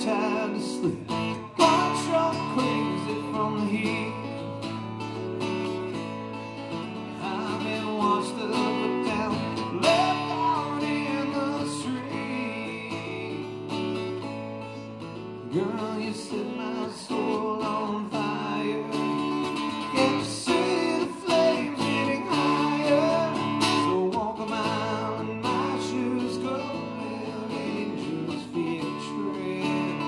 tired to sleep. Got struck crazy from the heat. I've been washed up and down, left out in the street. Girl, you set my soul on fire. Can't you see the flames getting higher? So walk a mile in my shoes, go where angels fear to tread.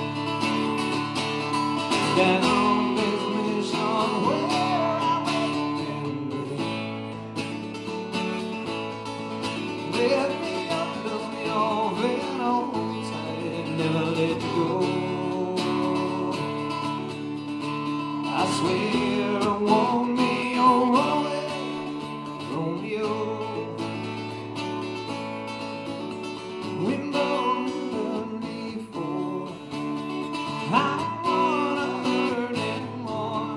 Down this mission where I wait and wait. Let me up, dust me off, and hold me tight, never let you go. I swear I want me on Romeo. We've known before. I wanna hurt anymore.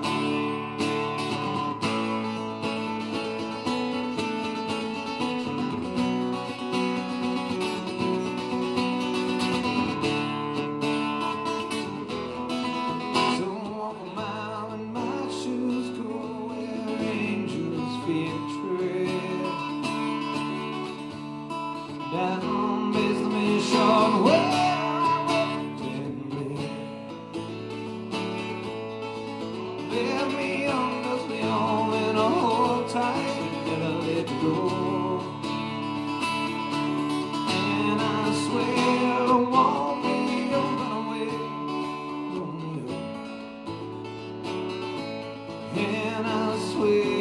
So walk a mile in my shoes, go where angels fear to tread. Down Basin Mission where I wait and wait. Let me on, dust me on, and I'll hold tight, never let you go. And I swear I won't be open away from you. And I swear